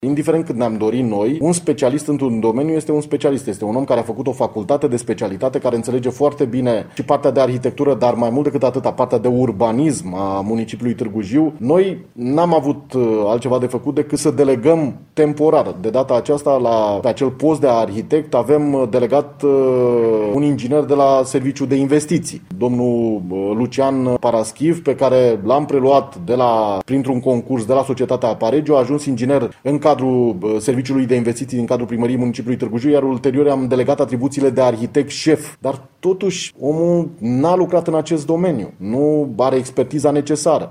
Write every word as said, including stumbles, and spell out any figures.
Indiferent cât ne-am dorit noi, un specialist într-un domeniu este un specialist. Este un om care a făcut o facultate de specialitate, care înțelege foarte bine și partea de arhitectură, dar mai mult decât atât, partea de urbanism a municipiului Târgu Jiu. Noi n-am avut altceva de făcut decât să delegăm temporar. De data aceasta, la, pe acel post de arhitect, avem delegat un inginer de la Serviciul de Investiții, domnul Lucian Paraschiv, pe care l-am preluat de la, printr-un concurs de la Societatea Aparegio, a ajuns inginer în cadrul Serviciului de Investiții din cadrul Primăriei Municipiului Târgu Jiu, iar ulterior am delegat atribuțiile de arhitect șef. Dar totuși omul n-a lucrat în acest domeniu, nu are expertiza necesară.